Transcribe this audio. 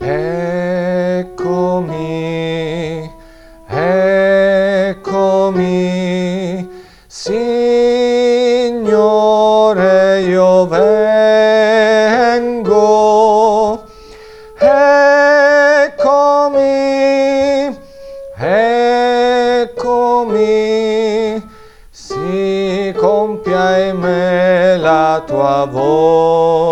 Eccomi, eccomi, Signore, io vengo. Eccomi, eccomi, si compia in me la tua volontà.